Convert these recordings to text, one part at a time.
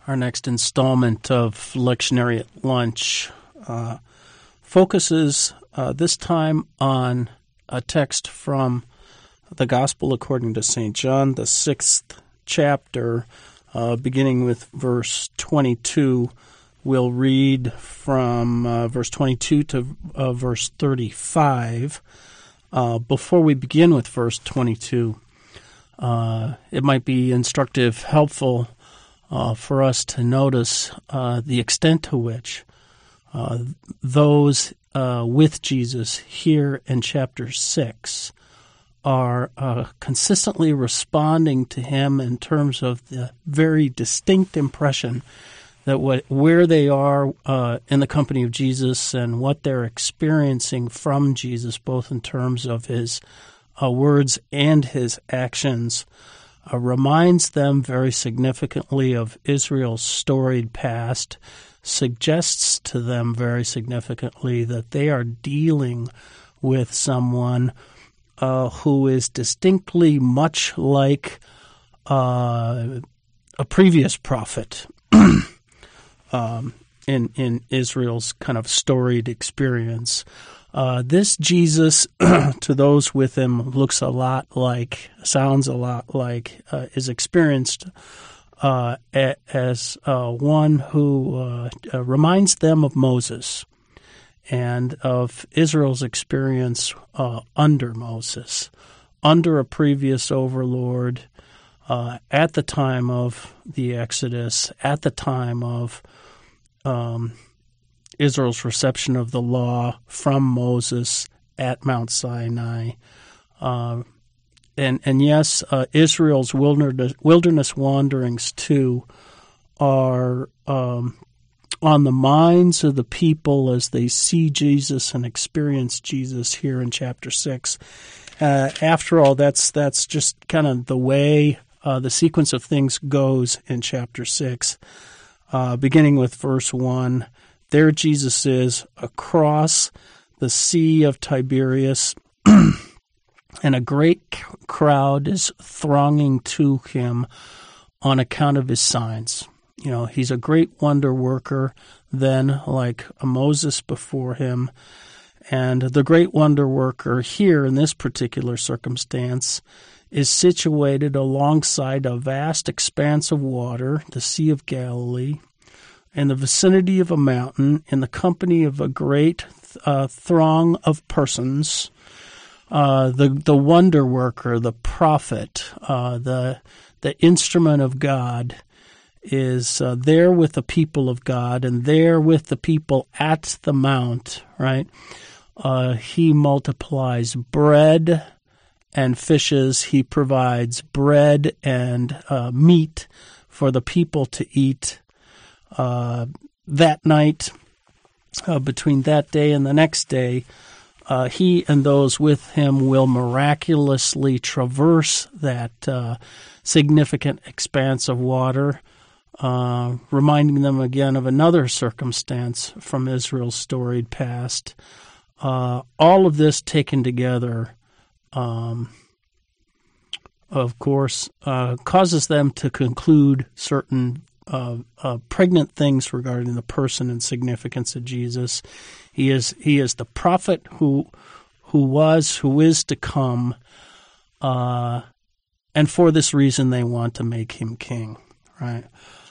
Our next installment of Lectionary at Lunch focuses this time on a text from the Gospel according to St. John, the 6th chapter, beginning with verse 22. We'll read from verse 22 to verse 35. Before we begin with verse 22, it might be instructive, helpful for us to notice the extent to which those with Jesus here in chapter 6 are consistently responding to him in terms of the very distinct impression that where they are in the company of Jesus and what they're experiencing from Jesus, both in terms of his words and his actions, reminds them very significantly of Israel's storied past, suggests to them very significantly that they are dealing with someone who is distinctly much like a previous prophet in Israel's kind of storied experience. This Jesus, to those with him, looks a lot like, sounds a lot like, is experienced as one who reminds them of Moses and of Israel's experience under Moses, under a previous overlord, at the time of the Exodus, at the time of Israel's reception of the law from Moses at Mount Sinai. And yes, Israel's wilderness wanderings, too, are on the minds of the people as they see Jesus and experience Jesus here in chapter 6. After all, that's just kind of the way the sequence of things goes in chapter 6, beginning with verse 1. There Jesus is across the Sea of Tiberias, and a great crowd is thronging to him on account of his signs. You know, he's a great wonder worker then, like Moses before him. And the great wonder worker here in this particular circumstance is situated alongside a vast expanse of water, the Sea of Galilee, in the vicinity of a mountain, in the company of a great throng of persons. The wonder worker, the prophet, the instrument of God is there with the people of God and there with the people at the mount, right? He multiplies bread and fishes. He provides bread and meat for the people to eat. That night, between that day and the next day, he and those with him will miraculously traverse that significant expanse of water, reminding them again of another circumstance from Israel's storied past. All of this taken together, of course, causes them to conclude certain pregnant things regarding the person and significance of Jesus. He is the prophet who is to come, and for this reason they want to make him king, right?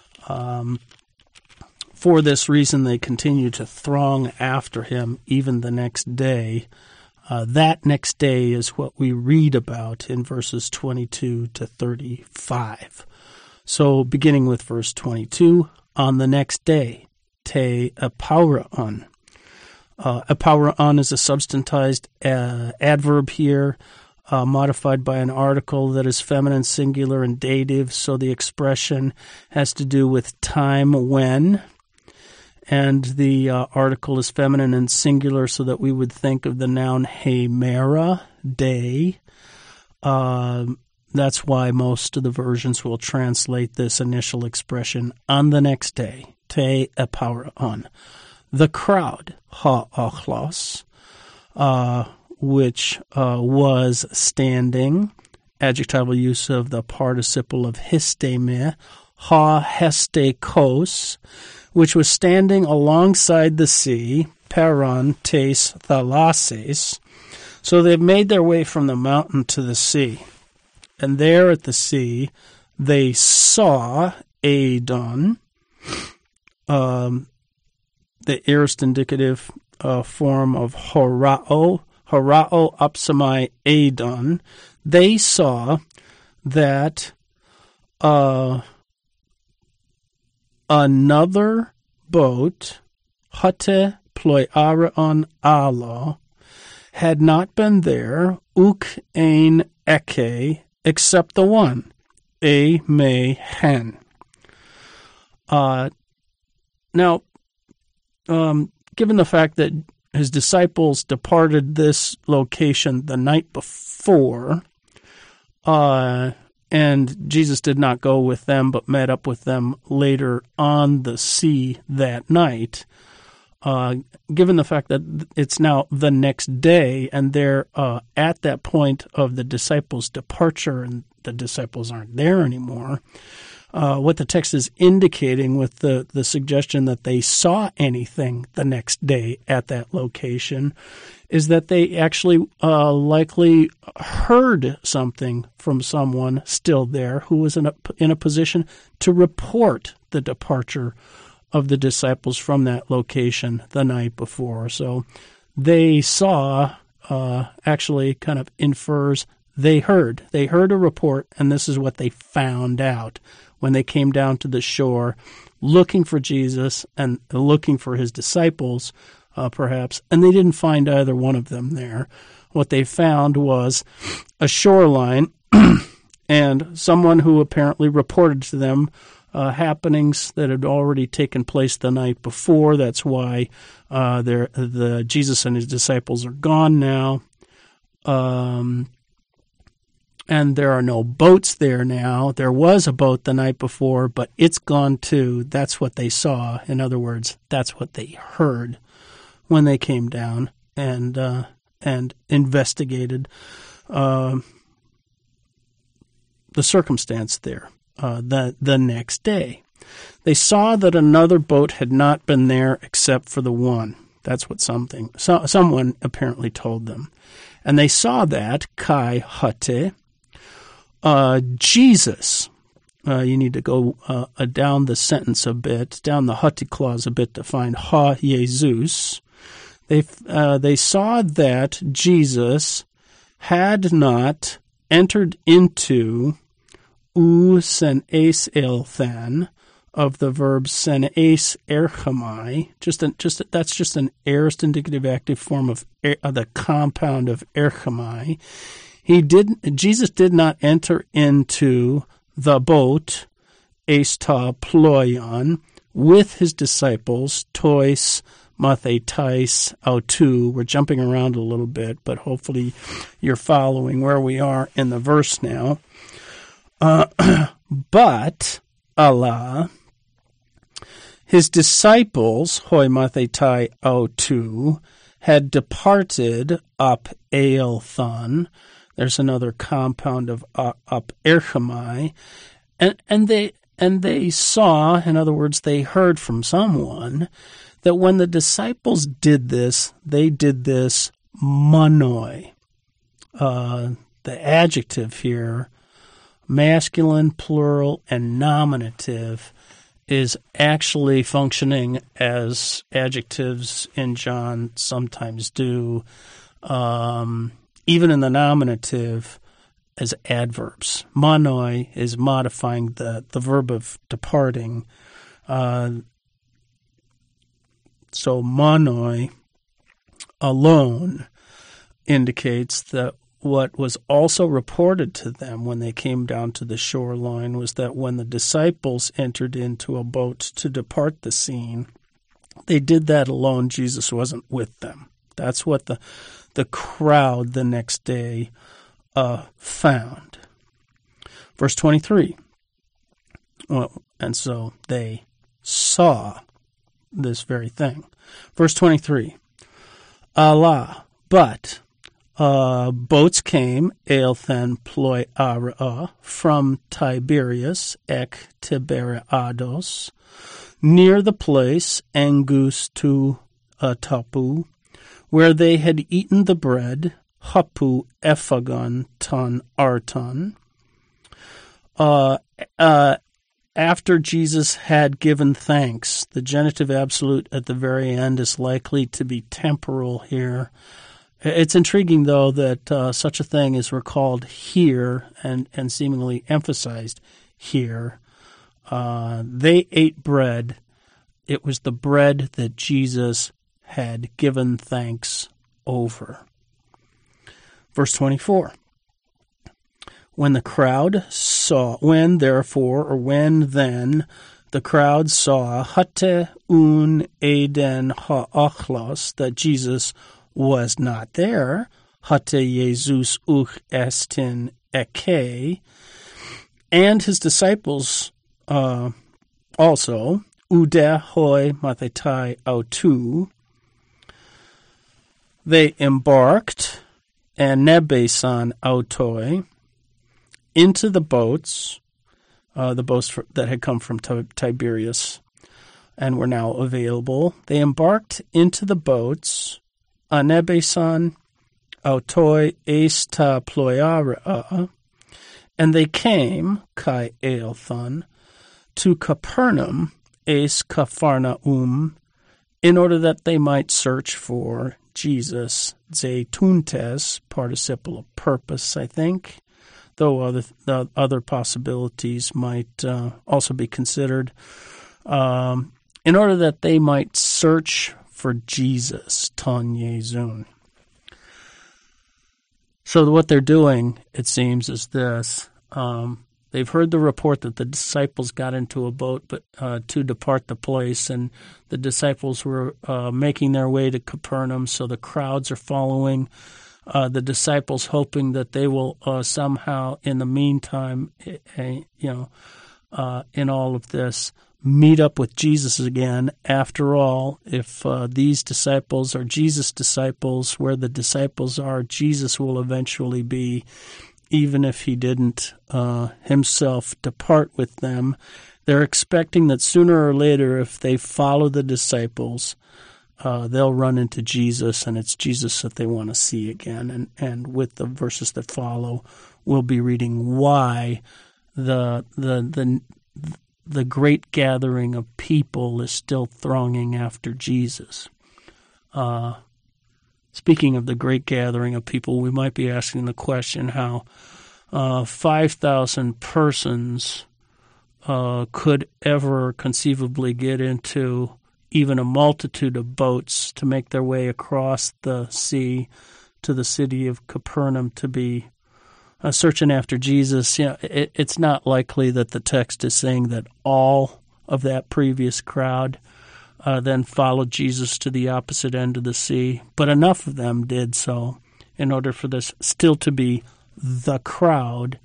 For this reason they continue to throng after him even the next day. That next day is what we read about in verses 22 to 35. So beginning with verse 22, on the next day, te apauron. Apauron is a substantized adverb here, modified by an article that is feminine, singular, and dative, so the expression has to do with time when, and the article is feminine and singular, so that we would think of the noun hemera, day. That's why most of the versions will translate this initial expression, on the next day, te apauron. The crowd, ha'achlos, which was standing, adjectival use of the participle of histeme, ha-hestekos, which was standing alongside the sea, peron tes thalases. So they've made their way from the mountain to the sea. And there at the sea, they saw Adon, the aorist indicative form of horao upsamai Adon. They saw that another boat, hate ploiareon alo, had not been there, uk ein eke, except the one, a me hen. Now, given the fact that his disciples departed this location the night before, and Jesus did not go with them but met up with them later on the sea that night, given the fact that it's now the next day and they're at that point of the disciples' departure and the disciples aren't there anymore, what the text is indicating with the suggestion that they saw anything the next day at that location is that they actually likely heard something from someone still there who was in a position to report the departure of the disciples from that location the night before. So they saw actually kind of infers they heard. They heard a report, and this is what they found out when they came down to the shore looking for Jesus and looking for his disciples, perhaps, and they didn't find either one of them there. What they found was a shoreline and someone who apparently reported to them happenings that had already taken place the night before. That's why the Jesus and his disciples are gone now. And there are no boats there now. There was a boat the night before, but it's gone too. That's what they saw. In other words, that's what they heard when they came down and investigated the circumstance there the next day. They saw that another boat had not been there except for the one. That's what someone apparently told them. And they saw that, kai hate, Jesus, you need to go down the sentence a bit, down the hati clause a bit to find ha Jesus. They saw that Jesus had not entered into sen es elthan of the verb sen es erchamai. That's just an aorist indicative active form of the compound of erchamai. Jesus did not enter into the boat, eista ploion, with his disciples, tois, mathetais, autu. We're jumping around a little bit, but hopefully you're following where we are in the verse now. But Allah, his disciples, hoi mathetai autu, had departed up eilthon. There's another compound of up erchamai, and they saw, in other words, they heard from someone that when the disciples did this, they did this monoi. The adjective here, masculine, plural, and nominative, is actually functioning as adjectives in John sometimes do. Even in the nominative, as adverbs. Monoi is modifying the verb of departing. So monoi alone indicates that what was also reported to them when they came down to the shoreline was that when the disciples entered into a boat to depart the scene, they did that alone. Jesus wasn't with them. That's what the crowd the next day found. Verse 23. Well, and so they saw this very thing. Verse 23. Allah, but Boats came, eilthen ploiara, from Tiberias ek Tiberiados, near the place Angus to Tapu, where they had eaten the bread, hapu ephagon ton arton. After Jesus had given thanks, the genitive absolute at the very end is likely to be temporal here. It's intriguing, though, that such a thing is recalled here and seemingly emphasized here. They ate bread. It was the bread that Jesus had given thanks over. Verse 24. When then the crowd saw hate un eden ha'achlos, that Jesus was not there, hate Jesus uch estin eke, and his disciples also, ude hoi mathetai autu, they embarked, and nebesan autoi, into the boats that had come from Tiberias and were now available. They embarked into the boats, anebesan autoi esta ploiara, and they came, kai eilthon, to Capernaum, es Capharnaum, in order that they might search for Jesus. Zeituntes, participle of purpose, I think, though other possibilities might also be considered, in order that they might search for Jesus, ton Yezun. So what they're doing, it seems, is this. They've heard the report that the disciples got into a boat to depart the place, and the disciples were making their way to Capernaum, so the crowds are following the disciples, hoping that they will somehow, in the meantime, in all of this, meet up with Jesus again. After all, if these disciples are Jesus' disciples, where the disciples are, Jesus will eventually be, even if he didn't himself depart with them. They're expecting that sooner or later, if they follow the disciples, they'll run into Jesus, and it's Jesus that they want to see again. And with the verses that follow, we'll be reading why the great gathering of people is still thronging after Jesus. Speaking of the great gathering of people, we might be asking the question how 5,000 persons could ever conceivably get into even a multitude of boats to make their way across the sea to the city of Capernaum to be searching after Jesus. It's not likely that the text is saying that all of that previous crowd then followed Jesus to the opposite end of the sea, but enough of them did so in order for this still to be the crowd.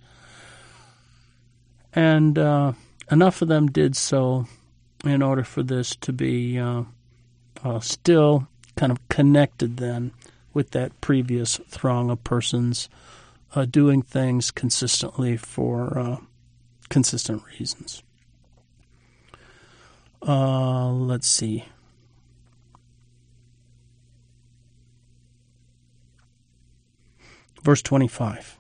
And enough of them did so in order for this to be still kind of connected then with that previous throng of persons doing things consistently for consistent reasons. Let's see. Verse 25.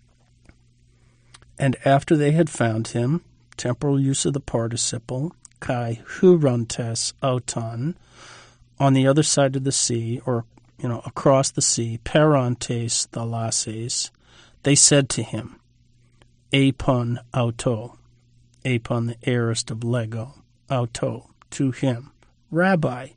And after they had found him, temporal use of the participle, kai hurantes auton, on the other side of the sea, or across the sea, perantes thalases, they said to him, apon auto, apon the aorist of Lego, auto, to him, Rabbi,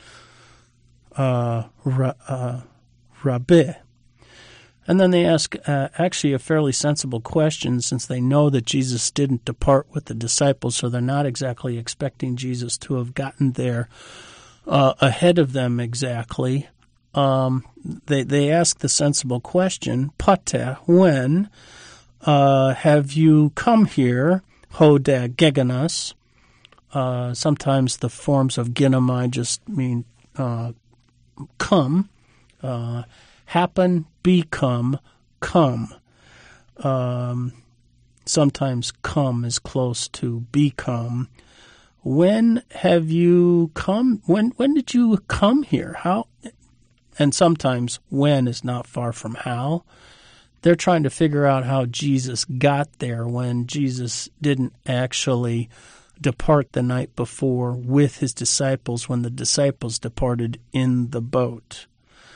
Rabbi. And then they ask actually a fairly sensible question, since they know that Jesus didn't depart with the disciples, so they're not exactly expecting Jesus to have gotten there ahead of them exactly. They ask the sensible question, Pate, when have you come here, Hoda Geganas? Sometimes the forms of ginomai just mean come. happen, become, come. Sometimes come is close to become. When have you come? When did you come here? How? And sometimes when is not far from how. They're trying to figure out how Jesus got there when Jesus didn't actually depart the night before with his disciples when the disciples departed in the boat.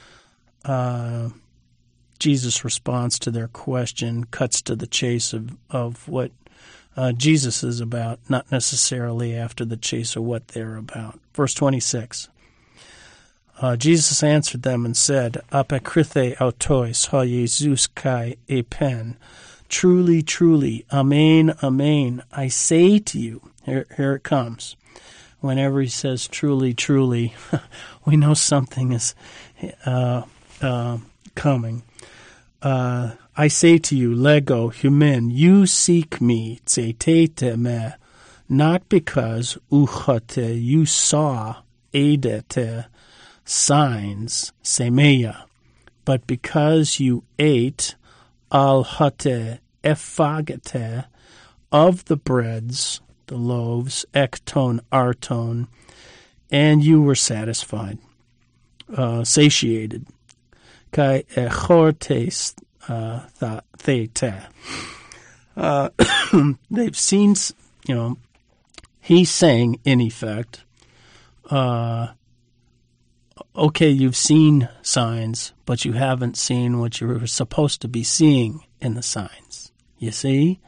Jesus' response to their question cuts to the chase of what Jesus is about, not necessarily after the chase of what they're about. Verse 26. Jesus answered them and said, Apokrythe autois ha Jesus kai epen. Truly, truly, amen, amen, I say to you. Here it comes. Whenever he says truly, truly, we know something is coming. I say to you, lego, human, you seek me, tzetete me, not because uchate, you saw, edete, signs, semeia, but because you ate, al hate, ephagete, of the breads, the loaves, ekton, arton, and you were satisfied, satiated. Kai echortes thete. They've seen, he's saying, in effect, okay, you've seen signs, but you haven't seen what you were supposed to be seeing in the signs. You see?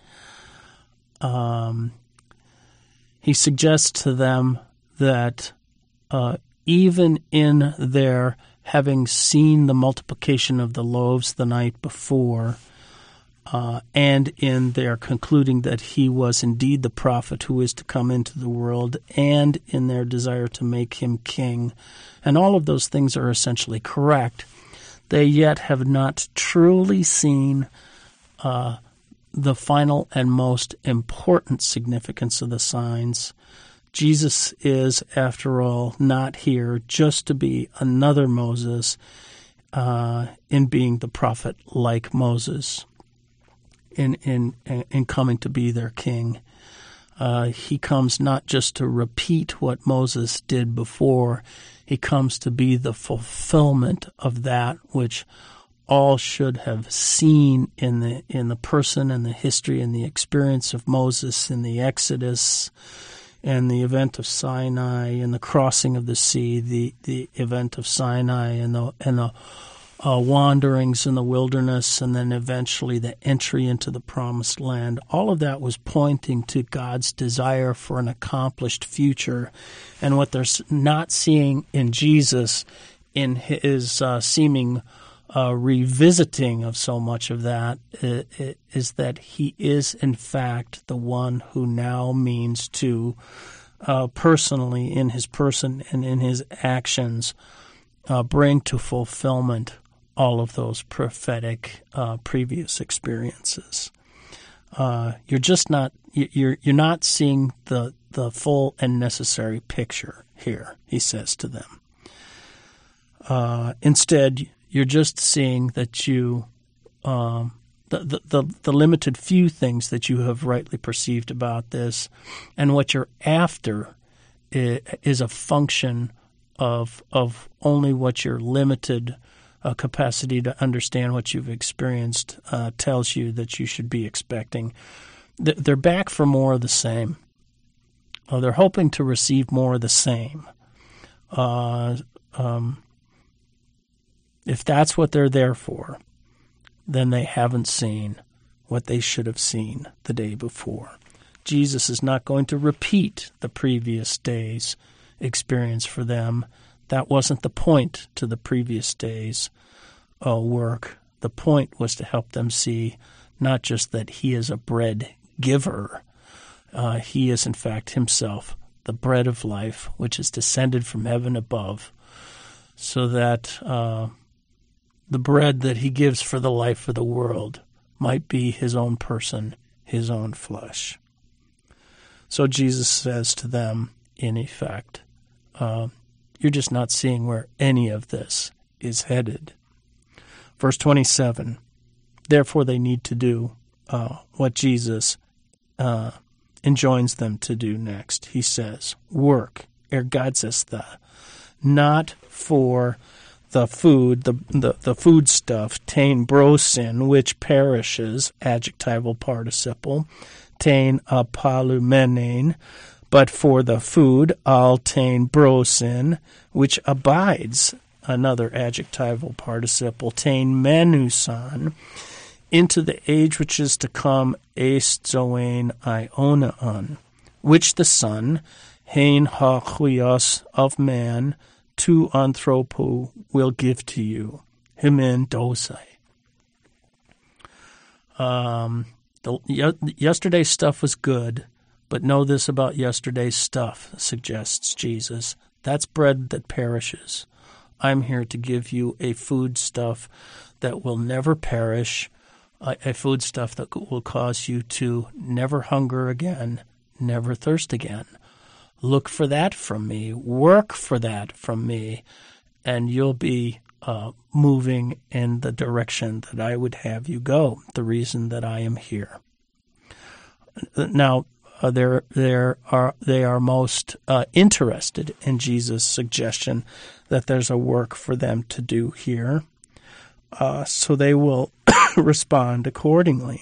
He suggests to them that even in their having seen the multiplication of the loaves the night before, and in their concluding that he was indeed the prophet who is to come into the world, and in their desire to make him king, and all of those things are essentially correct, they yet have not truly seen the final and most important significance of the signs. Jesus is, after all, not here just to be another Moses in being the prophet like Moses, in coming to be their king. He comes not just to repeat what Moses did before, he comes to be the fulfillment of that which all should have seen in the person and the history and the experience of Moses in the Exodus and the event of Sinai and the crossing of the sea, the event of Sinai and the wanderings in the wilderness, and then eventually the entry into the promised land. All of that was pointing to God's desire for an accomplished future. And what they're not seeing in Jesus, in his seeming revisiting of so much of that, is that he is, in fact, the one who now means to personally, in his person and in his actions, bring to fulfillment all of those prophetic previous experiences. You're just not you're not seeing the full and necessary picture here, he says to them. Instead, you're just seeing that you the limited few things that you have rightly perceived about this, and what you're after is a function of only what your limited capacity to understand what you've experienced tells you that you should be expecting. They're back for more of the same. They're hoping to receive more of the same. If that's what they're there for, then they haven't seen what they should have seen the day before. Jesus is not going to repeat the previous day's experience for them. That wasn't the point to the previous day's work. The point was to help them see not just that he is a bread giver, he is in fact himself the bread of life, which is descended from heaven above, so that the bread that he gives for the life of the world might be his own person, his own flesh. So Jesus says to them, in effect, you're just not seeing where any of this is headed. Verse 27, therefore they need to do what Jesus enjoins them to do next. He says, work, ergatzestha, not for the food, the food stuff, tain brosin, which perishes, adjectival participle, tain apalumenein, but for the food, al tain brosin, which abides, another adjectival participle, tain menusan, into the age which is to come, es zoen ionaan, which the Son, hein ha chuios of man, to anthropo will give to you, himen dosai. Yesterday's stuff was good, but know this about yesterday's stuff, suggests Jesus. That's bread that perishes. I'm here to give you a food stuff that will never perish, a food stuff that will cause you to never hunger again, never thirst again. Look for that from me. Work for that from me, and you'll be moving in the direction that I would have you go, the reason that I am here. Now, they are most interested in Jesus' suggestion that there's a work for them to do here, so they will respond accordingly.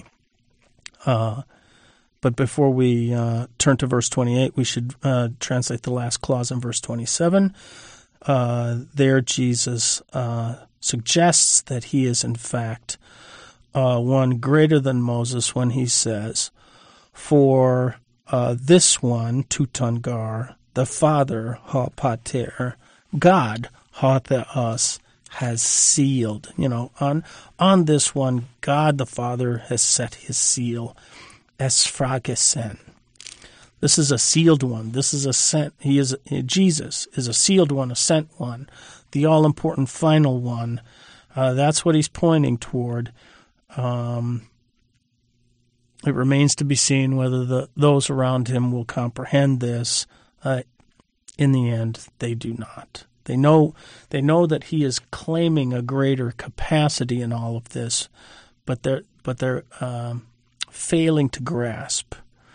But before we turn to verse 28, we should translate the last clause in verse 27. There Jesus suggests that he is, in fact, one greater than Moses when he says, for this one, Tutangar, the Father, ha pater, God, ha theos, has sealed. On this one, God the Father has set his seal. Esfragesen. This is a sealed one. This is a sent. Jesus is a sealed one, a sent one, the all-important final one. That's what he's pointing toward. It remains to be seen whether those around him will comprehend this. In the end, they do not. They know that he is claiming a greater capacity in all of this, but they're failing to grasp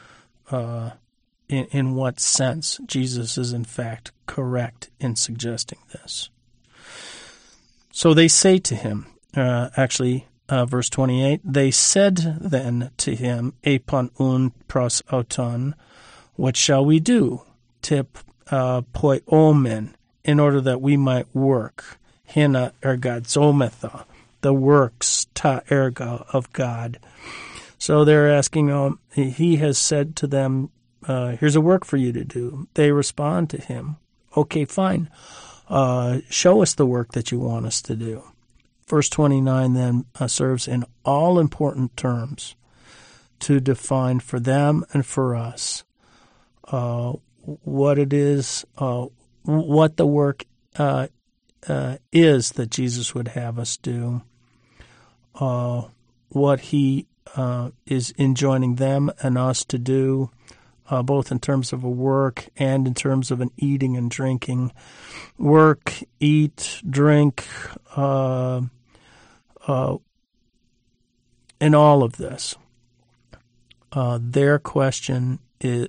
in what sense Jesus is in fact correct in suggesting this. So they say to him, verse 28, they said then to him, Epon un pros auton, what shall we do? Tip poi omen, in order that we might work, hina ergadzometha, the works ta erga of God. So they're asking, he has said to them, here's a work for you to do. They respond to him, okay, fine. Show us the work that you want us to do. Verse 29 then serves in all important terms to define for them and for us what it is, what the work is that Jesus would have us do, what he is enjoining them and us to do, both in terms of a work and in terms of an eating and drinking. Work, eat, drink, in all of this. Their question is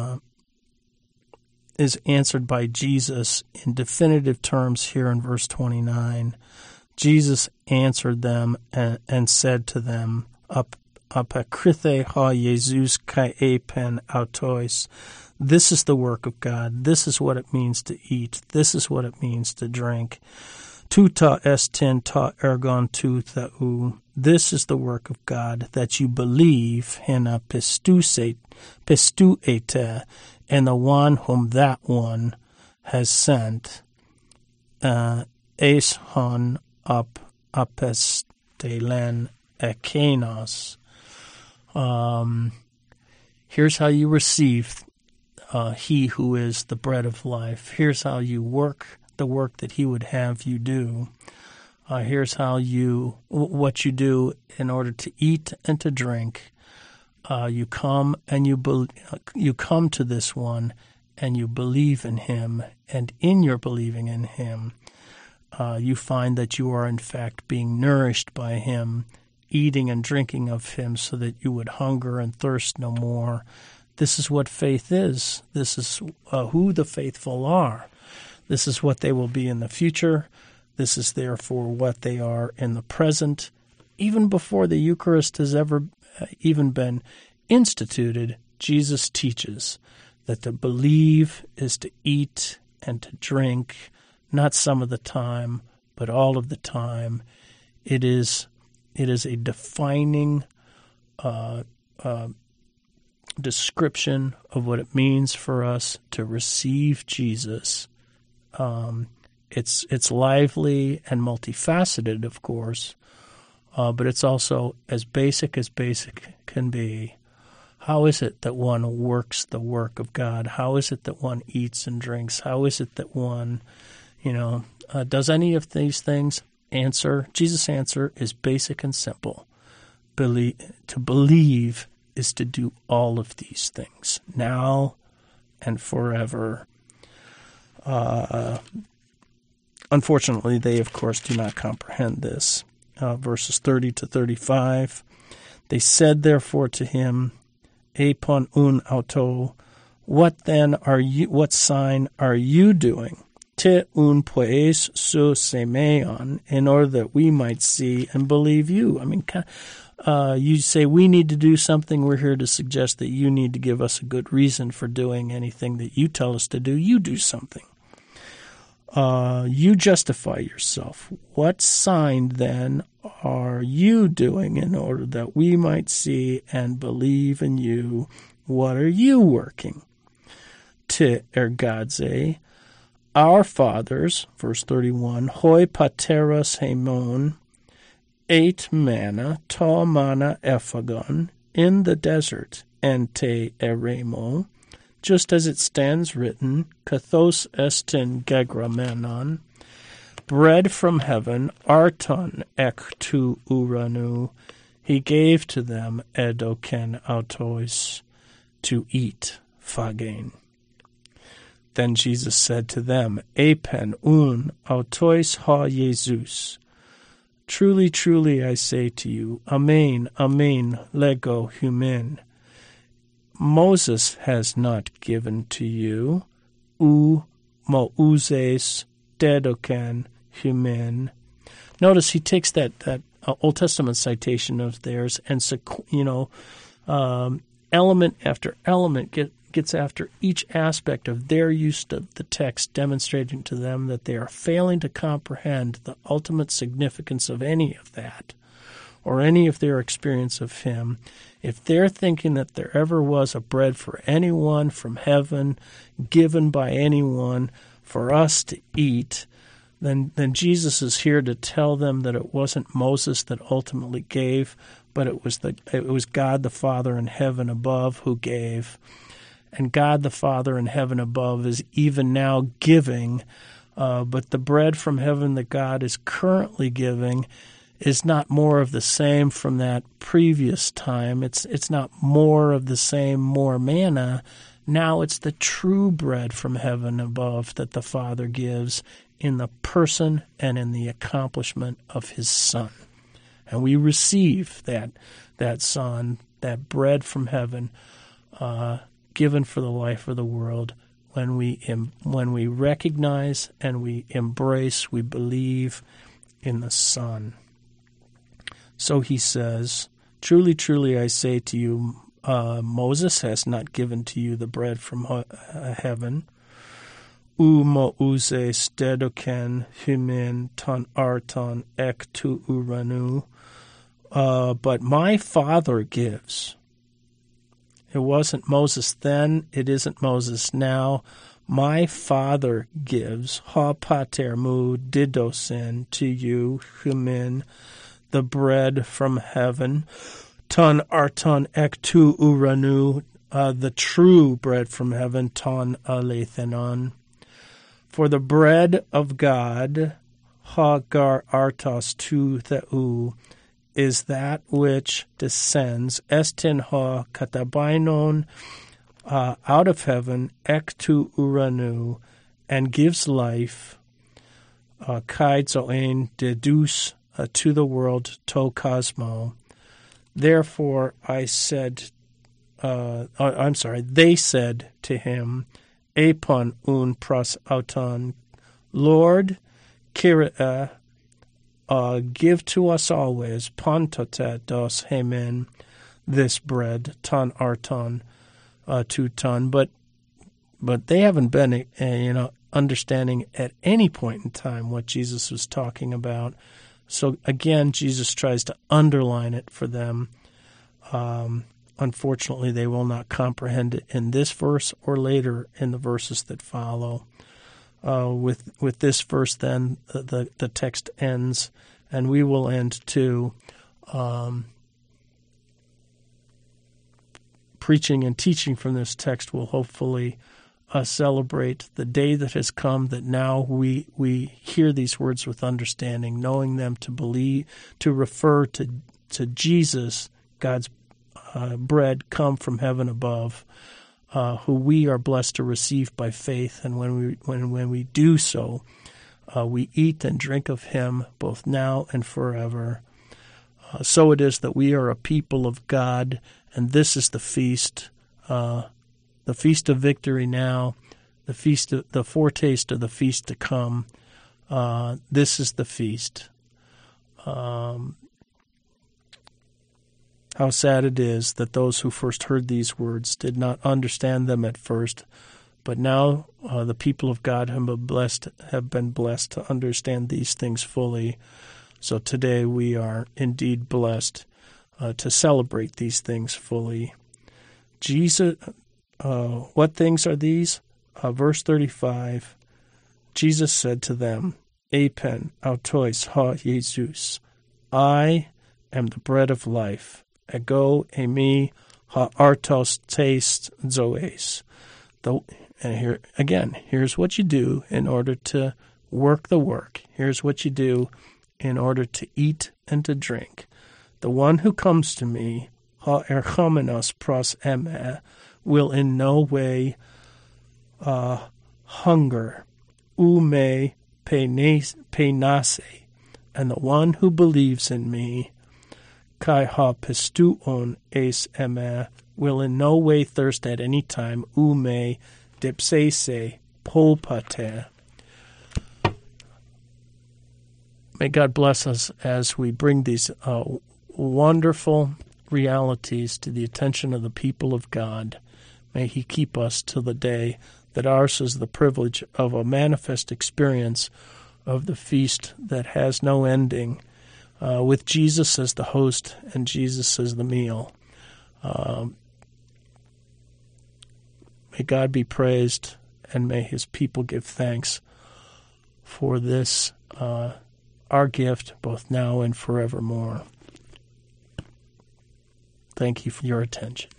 answered by Jesus in definitive terms here in verse 29. Jesus answered them and said to them, Apakrithe ha Jesus kai epen autois. This is the work of God. This is what it means to eat. This is what it means to drink. Tuta estin ta ergon tu thau. This is the work of God, that you believe hina pistuete, and the one whom that one has sent, es hon apestelen ekenos. Here's how you receive he who is the bread of life. Here's how you work the work that he would have you do. Here's how what you do in order to eat and to drink. You come and you come to this one, and you believe in him, and in your believing in him, you find that you are in fact being nourished by him, eating and drinking of him so that you would hunger and thirst no more. This is what faith is. This is who the faithful are. This is what they will be in the future. This is therefore what they are in the present. Even before the Eucharist has ever even been instituted, Jesus teaches that to believe is to eat and to drink, not some of the time, but all of the time. It is a defining description of what it means for us to receive Jesus. It's lively and multifaceted, of course, but it's also as basic can be. How is it that one works the work of God? How is it that one eats and drinks? How is it that one, does any of these things? Jesus' answer is basic and simple. To believe is to do all of these things, now and forever. Unfortunately, they, of course, do not comprehend this. Verses 30 to 35, they said, therefore, to him, Epon un auto, what sign are you doing? Te un poes su semeon, in order that we might see and believe you. I mean, you say we need to do something. We're here to suggest that you need to give us a good reason for doing anything that you tell us to do. You do something. You justify yourself. What sign, then, are you doing in order that we might see and believe in you? What are you working? Te ergadze, our fathers, verse 31, hoi pateros hemon, ate manna, ta manna ephagon, in the desert, and te eremo, just as it stands written, kathos estin gegramenon, bread from heaven, arton ek tu uranu, he gave to them edoken autois, to eat, phagein. Then Jesus said to them, Apen un autois ha Jesus. Truly, truly, I say to you, Amen, Amen, lego humin. Moses has not given to you, ou Moses dedoken humin. Notice he takes that Old Testament citation of theirs and, element after element gets after each aspect of their use of the text, demonstrating to them that they are failing to comprehend the ultimate significance of any of that or any of their experience of him. If they're thinking that there ever was a bread for anyone from heaven, given by anyone for us to eat, then Jesus is here to tell them that it wasn't Moses that ultimately gave, but it was God the Father in heaven above who gave. And God the Father in heaven above is even now giving, but the bread from heaven that God is currently giving is not more of the same from that previous time. It's not more of the same, more manna. Now it's the true bread from heaven above that the Father gives in the person and in the accomplishment of his Son. And we receive that Son, that bread from heaven, given for the life of the world, when we recognize and we embrace, we believe in the Son. So he says, truly, truly, I say to you, Moses has not given to you the bread from heaven. U Moses dedoken humin ton arton ek tu uranu. But my Father gives. It wasn't Moses then, it isn't Moses now. My Father gives, ha pater mu didosin, to you, humin, the bread from heaven, ton arton ek tu uranu, the true bread from heaven, ton alethenon. For the bread of God, ha gar artos tu theu, is that which descends, estin ha katabainon, out of heaven, ek tu uranu, and gives life, kai zoen dedus to the world to cosmo. Therefore I said, they said to him, Epon un pros auton, Lord, Kyrie, give to us always, pontote dos hemen, this bread, ton arton, 2 ton. But they haven't been, understanding at any point in time what Jesus was talking about. So again, Jesus tries to underline it for them. Unfortunately, they will not comprehend it in this verse or later in the verses that follow. With this verse, then, the text ends, and we will end too. Preaching and teaching from this text will hopefully celebrate the day that has come, that now we hear these words with understanding, knowing them to believe, to refer to Jesus, God's bread come from heaven above, who we are blessed to receive by faith. And when we do so, we eat and drink of him both now and forever. So it is that we are a people of God, and this is the feast of victory now, the foretaste of the feast to come. This is the feast. How sad it is that those who first heard these words did not understand them at first, but now the people of God have been blessed to understand these things fully. So today we are indeed blessed to celebrate these things fully. Jesus, what things are these? Verse 35, Jesus said to them, Apen autois ha Jesus, I am the bread of life. Ego emi ha artos taste zoes. And here's what you do in order to work the work. Here's what you do in order to eat and to drink. The one who comes to me, ha erchomenos pros eme, will in no way hunger, ume penase, and the one who believes in me, kai ha pistuon es eme, will in no way thirst at any time, ume dipsese polpate. May God bless us as we bring these wonderful realities to the attention of the people of God. May he keep us till the day that ours is the privilege of a manifest experience of the feast that has no ending, with Jesus as the host and Jesus as the meal. May God be praised, and may his people give thanks for this, our gift, both now and forevermore. Thank you for your attention.